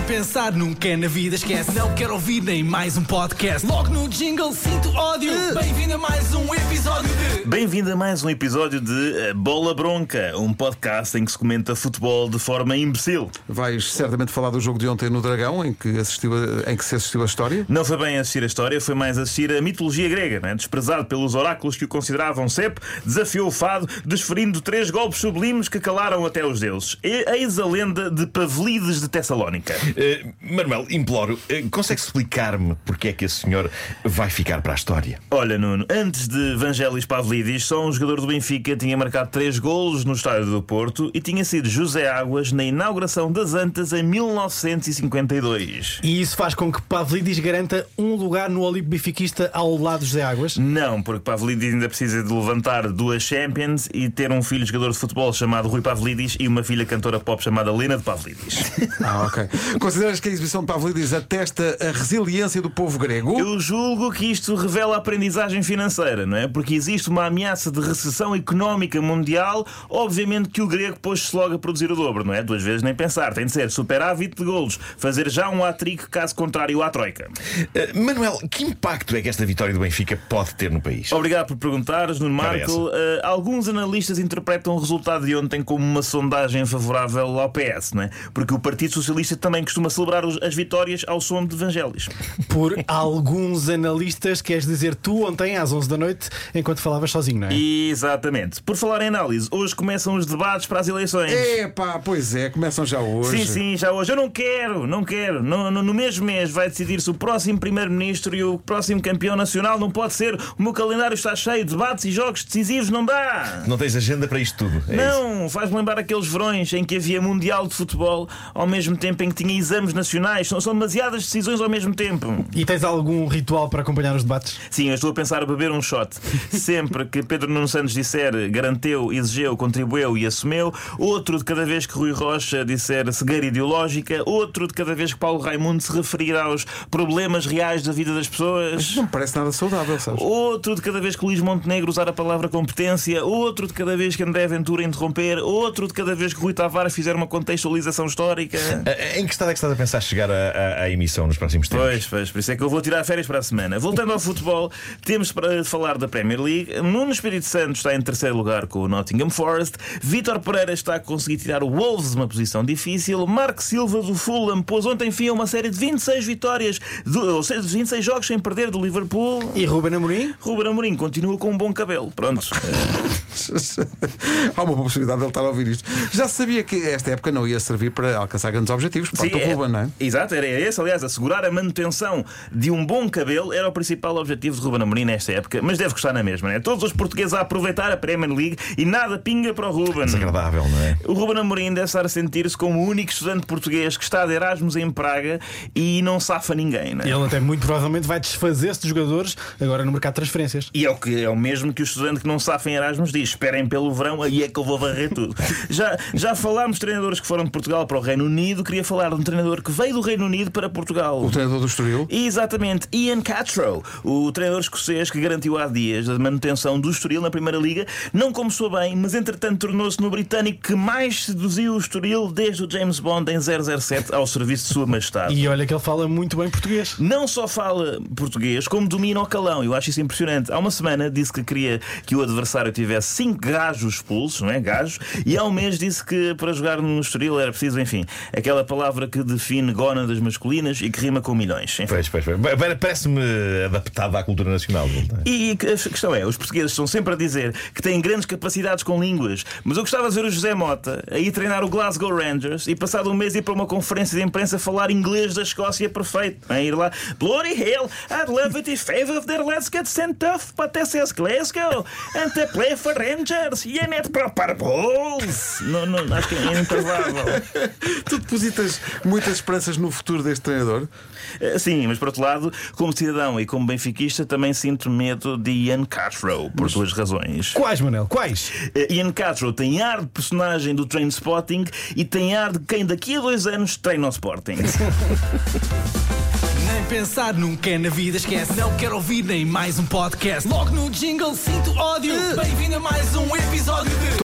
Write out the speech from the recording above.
pensar nunca é na vida, esquece. Não quero ouvir nem mais um podcast. Logo no jingle sinto ódio. Bem-vindo a mais um episódio de... Bem-vindo a mais um episódio de Bola Bronca, um podcast em que se comenta futebol de forma imbecil. Vais certamente falar do jogo de ontem no Dragão, em que se assistiu a história. Não foi bem assistir a história, foi mais assistir a mitologia grega, não é? Desprezado pelos oráculos que o consideravam cepo, desafiou o fado, desferindo 3 golpes sublimes que calaram até os deuses. Eis a lenda de Pavlídes de Tessalónica. Manuel, imploro, consegue explicar-me porque é que esse senhor vai ficar para a história? Olha, Nuno, antes de Vangelis Pavlídis, só um jogador do Benfica tinha marcado 3 golos no estádio do Porto e tinha sido José Águas na inauguração das Antas em 1952. E isso faz com que Pavlídis garanta um lugar no Olimpo benfiquista ao lado de José Águas? Não, porque Pavlídis ainda precisa de levantar 2 Champions e ter um filho jogador de futebol chamado Rui Pavlídis e uma filha cantora pop chamada Lena de Pavlídis. Ok. Consideras que a exibição de Pavlídis atesta a resiliência do povo grego? Eu julgo que isto revela a aprendizagem financeira, não é? Porque existe uma ameaça de recessão económica mundial. Obviamente que o grego pôs-se logo a produzir o dobro, não é? 2 vezes nem pensar. Tem de ser superávit de golos, fazer já um hat-trick, caso contrário à troika. Manuel, que impacto é que esta vitória do Benfica pode ter no país? Obrigado por perguntares, Nuno Marco. Alguns analistas interpretam o resultado de ontem como uma sondagem favorável ao PS, não é? Porque o Partido Socialista também costuma celebrar as vitórias ao som de Vangelis. Por alguns analistas, queres dizer tu ontem às 11 da noite, enquanto falavas sozinho, não é? Exatamente. Por falar em análise, hoje começam os debates para as eleições. Pois é, começam já hoje. Sim, já hoje. Eu não quero. No mesmo mês vai decidir-se o próximo Primeiro-Ministro e o próximo campeão nacional. Não pode ser. O meu calendário está cheio de debates e jogos decisivos. Não dá. Não tens agenda para isto tudo? Não, faz-me lembrar aqueles verões em que havia Mundial de Futebol ao mesmo tempo em que tinha exames nacionais. São demasiadas decisões ao mesmo tempo. E tens algum ritual para acompanhar os debates? Sim, eu estou a pensar a beber um shot. Sempre que Pedro Nuno Santos disser garanteu, exigeu, contribuiu e assumiu. Outro de cada vez que Rui Rocha disser cegueira ideológica. Outro de cada vez que Paulo Raimundo se referir aos problemas reais da vida das pessoas. Não me parece nada saudável, sabes? Outro de cada vez que Luís Montenegro usar a palavra competência. Outro de cada vez que André Ventura interromper. Outro de cada vez que Rui Tavares fizer uma contextualização histórica. Em que estado é que estás a pensar chegar à emissão nos próximos tempos? Pois, por isso é que eu vou tirar férias para a semana. Voltando ao futebol, temos para falar da Premier League. Nuno Espírito Santo está em 3º lugar com o Nottingham Forest. Vítor Pereira está a conseguir tirar o Wolves de uma posição difícil. Marco Silva do Fulham pôs ontem fim a uma série de 26 vitórias, ou seja, 26 jogos sem perder do Liverpool. E Ruben Amorim? Ruben Amorim continua com um bom cabelo. Pronto. Há uma possibilidade de ele estar a ouvir isto. Já sabia que esta época não ia servir para alcançar grandes objetivos por parte do Ruben, não é? Exato, era esse. Aliás, assegurar a manutenção de um bom cabelo era o principal objetivo de Ruben Amorim nesta época. Mas deve gostar na mesma, não é? Todos os portugueses a aproveitar a Premier League e nada pinga para o Ruben. Desagradável, não é? O Ruben Amorim deve estar a sentir-se como o único estudante português que está de Erasmus em Praga e não safa ninguém, não é? Ele até muito provavelmente vai desfazer-se de jogadores agora no mercado de transferências. E é o mesmo que o estudante que não safa em Erasmus diz: esperem pelo verão, aí é que eu vou varrer tudo. Já falámos de treinadores que foram de Portugal para o Reino Unido. Queria falar de um treinador que veio do Reino Unido para Portugal. O treinador do Estoril? Exatamente, Ian Catrow, o treinador escocês que garantiu há dias a manutenção do Estoril na Primeira Liga. Não começou bem, mas entretanto tornou-se no britânico que mais seduziu o Estoril desde o James Bond em 007 ao serviço de Sua Majestade. E olha que ele fala muito bem português. Não só fala português, como domina o calão. Eu acho isso impressionante. Há uma semana disse que queria que o adversário tivesse 5 gajos expulsos, não é? Gajos. E há um mês disse que para jogar no Estoril era preciso, enfim, aquela palavra que define gónadas masculinas e que rima com milhões. Pois. Parece-me adaptado à cultura nacional. E a questão é, os portugueses estão sempre a dizer que têm grandes capacidades com línguas, mas eu gostava de ver o José Mota a ir treinar o Glasgow Rangers e passado um mês ir para uma conferência de imprensa falar inglês da Escócia perfeito. A ir lá, Bloody hell, I'd love it if five of their lads get sent off, but this is Glasgow and they play for Rangers e é net proper balls. Não, acho que é improvável. Tu depositas muitas esperanças no futuro deste treinador? Sim, mas por outro lado, como cidadão e como benfiquista, também sinto medo de Ian Catrow, por 2 razões. Quais, Manel? Quais? Ian Catrow tem ar de personagem do Trainspotting e tem ar de quem daqui a 2 anos treina o Sporting. Nem pensar nunca é na vida, esquece. Não quero ouvir nem mais um podcast. Logo no jingle sinto ódio. Bem-vindo a mais um episódio de